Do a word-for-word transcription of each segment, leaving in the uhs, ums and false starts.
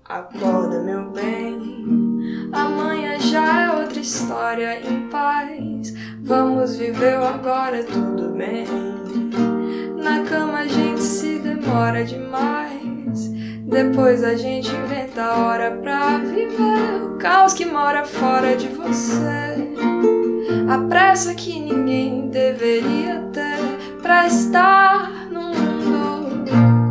Acorda, meu bem, amanhã já é outra história. Em paz, vamos viver o agora, tudo bem. Na cama a gente se demora demais, depois a gente inventa a hora pra viver o caos que mora fora de você. A pressa que ninguém deveria ter pra estar no mundo.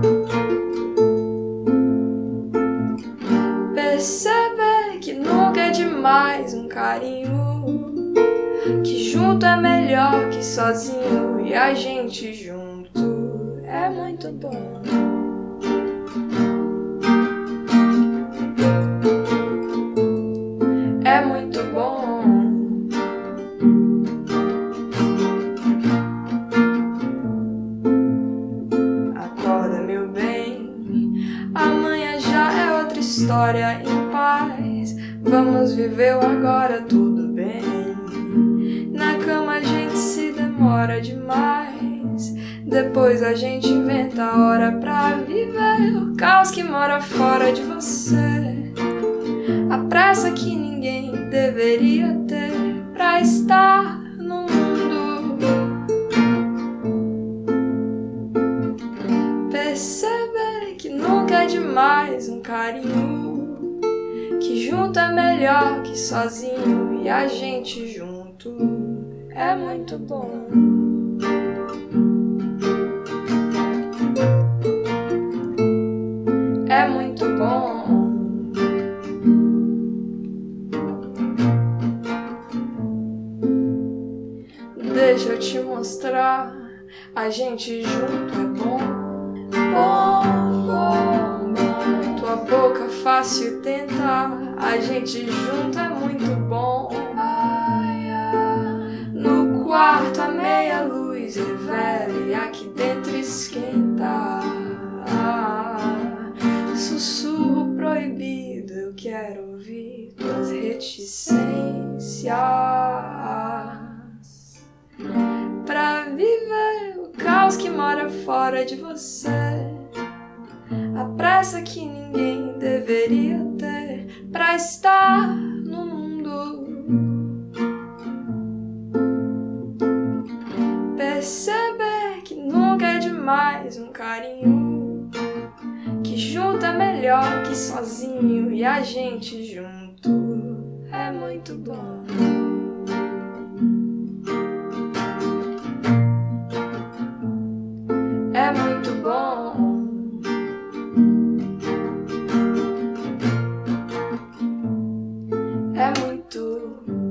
Perceber que nunca é demais um carinho, que junto é melhor que sozinho, e a gente junto é muito bom. É muito bom. Acorda, meu bem, amanhã já é outra história. Em paz, vamos viver o agora, tudo bem. Na cama a gente se demora demais, depois a gente inventa a hora pra viver o caos que mora fora de você. A pressa que ninguém deveria ter pra estar no mundo. Perceber que nunca é demais um carinho, que junto é melhor que sozinho, e a gente junto é muito bom. É muito bom. Deixa eu te mostrar, a gente junto é bom. Bom, bom, bom. Tua boca fácil tentar, a gente junto é muito bom. Ai, ai. No quarto a meia luz revela e aqui dentro esquenta. Ah, sussurro proibido, eu quero ouvir tuas reticências pra viver o caos que mora fora de você. A pressa que ninguém deveria ter pra estar no mundo. Perceber que nunca é demais um carinho, que junto é melhor que sozinho, e a gente junto é muito bom. É muito bom. É muito